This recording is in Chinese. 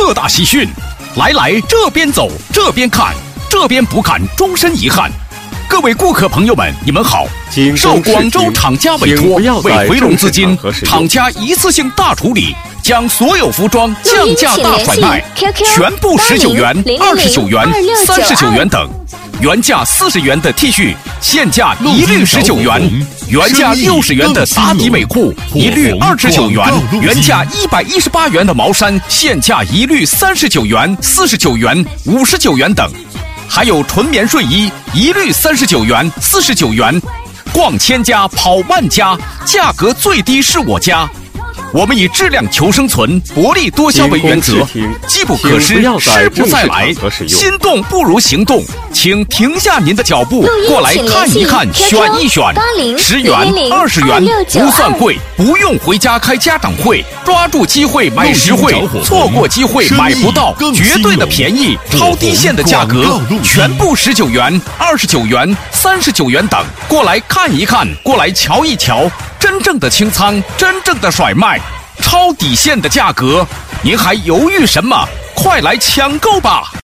特大喜讯！来，这边走，这边看，这边不看，终身遗憾。各位顾客朋友们，你们好！受广州厂家委托，为回笼资金，厂家一次性大处理，将所有服装降价大甩卖，全部19元、29元、39元等。原价40元的 T 恤，现价一律19元；原价60元的打底美裤，一律29元；原价118元的毛衫，现价一律39元、49元、59元等。还有纯棉睡衣，一律39元、49元。逛千家，跑万家，价格最低是我家。我们以质量求生存，薄利多销为原则，机不可失，失不再来。心动不如行动，请停下您的脚步，过来看一看，选一选。10元、20元不算贵，不用回家开家长会，抓住机会买实惠，错过机会买不到，绝对的便宜，超低线的价格，全部19元、29元、39元等。过来看一看，过来瞧一瞧。真正的清仓，真正的甩卖，超底线的价格，您还犹豫什么？快来抢购吧！